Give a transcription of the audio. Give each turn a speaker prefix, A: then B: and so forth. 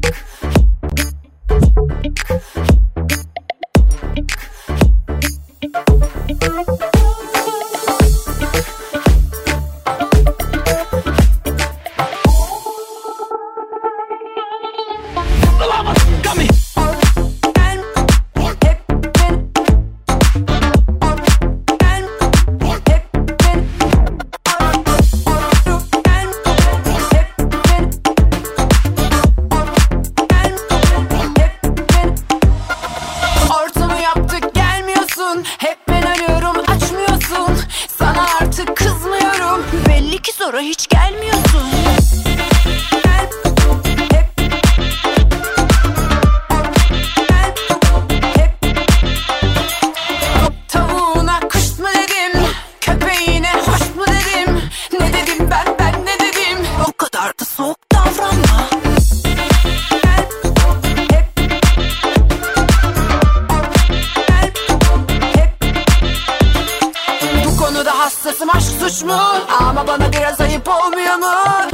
A: Sonra hiç gelmiyorsun. Tavuğuna kuş mu dedim, köpeğine hoş mu dedim? Ne dedim ben ne dedim? O kadar da soğuk davranma. Bu konuda hassasım, aşk suç mu? Ama bana biraz ayıp olmuyor mu?